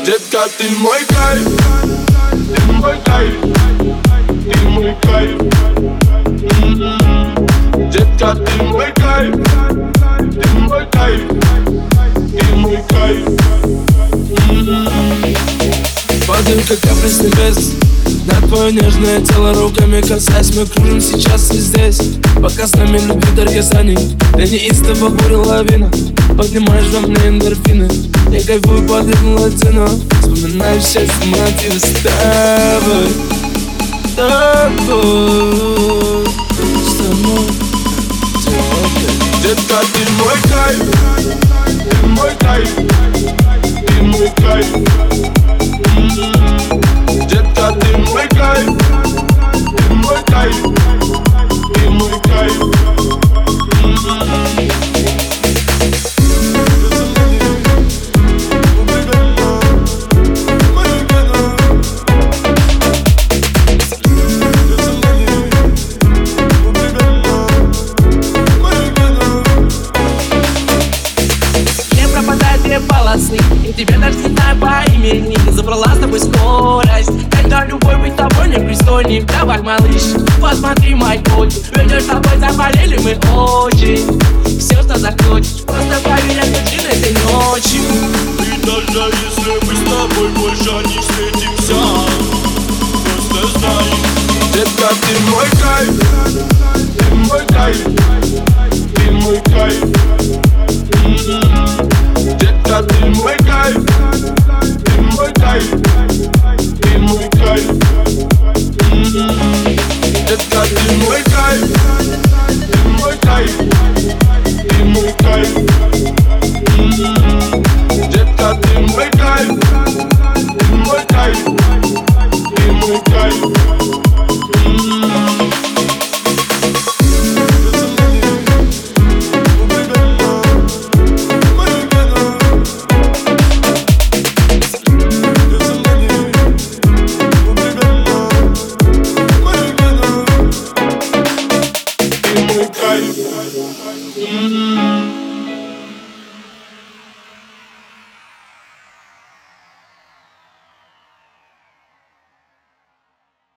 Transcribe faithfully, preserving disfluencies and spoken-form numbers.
Детка, ты мой кайф, ты мой кайф, ты мой кайф. М-м-м. Детка, ты мой кайф, ты мой кайф, ты мой кайф. М-м-м. Падаю, как капля с небес на твое нежное тело, руками касаясь. Мы кружим сейчас и здесь, пока с нами любви даргезани. Я неистово буря лавина, поднимаешь во мне эндорфины. Я кайфую под ритм латино, вспоминаю счастье, мотивы с тобой, с тобой, с тобой. Детка, ты мой кайф, ты мой кайф, ты мой кайф. М-м-м. Детка, ты мой кайф, ты мой кайф, ты мой кайф. М-м-м. Полосы, и тебя даже не знаю по имени. Забрала с тобой скорость, когда любой быть тобой непристойный. Давай, малыш, посмотри мой путь. Ведь с тобой заболели мы очень. Все, что захочешь, просто поверь, я включен этой ночью. И даже если мы с тобой больше не встретимся, просто знай, детка, ты мой кайф, ты мой кайф, ты мой кайф. М-м-м. Детка, ты мой кайф, ты мой кайф, ты мой кайф. М-м-м. Детка, ты мой кайф, ты мой кайф, ты мой кайф. М-м-м. Детка, ты мой кайф, ты мой кайф, ты мой кайф.